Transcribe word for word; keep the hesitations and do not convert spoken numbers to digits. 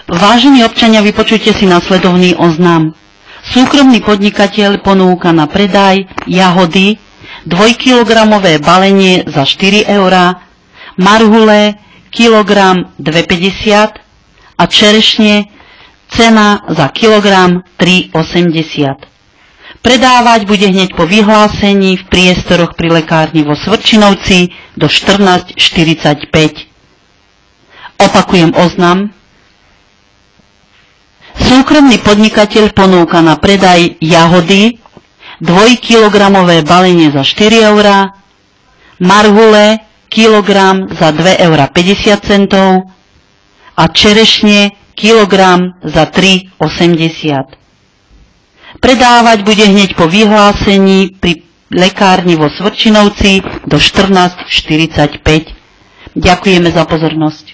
Vážení občania, vypočujte si nasledovný oznam. Súkromný podnikateľ ponúka na predaj jahody, dvojkilogramové balenie za štyri eurá, marhule, kilogram dve päťdesiat a čerešne, cena za kilogram tri osemdesiat. Predávať bude hneď po vyhlásení v priestoroch pri lekárni vo Svrčinovci do štrnásť štyridsaťpäť. Opakujem oznam. Súkromný podnikateľ ponúka na predaj jahody, dvojkilogramové balenie za štyri eurá, marhule, kilogram za dve eurá päťdesiat centov a čerešne, kilogram za tri osemdesiat. Predávať bude hneď po vyhlásení pri lekárni vo Svrčinovci do štrnásť štyridsaťpäť. Ďakujeme za pozornosť.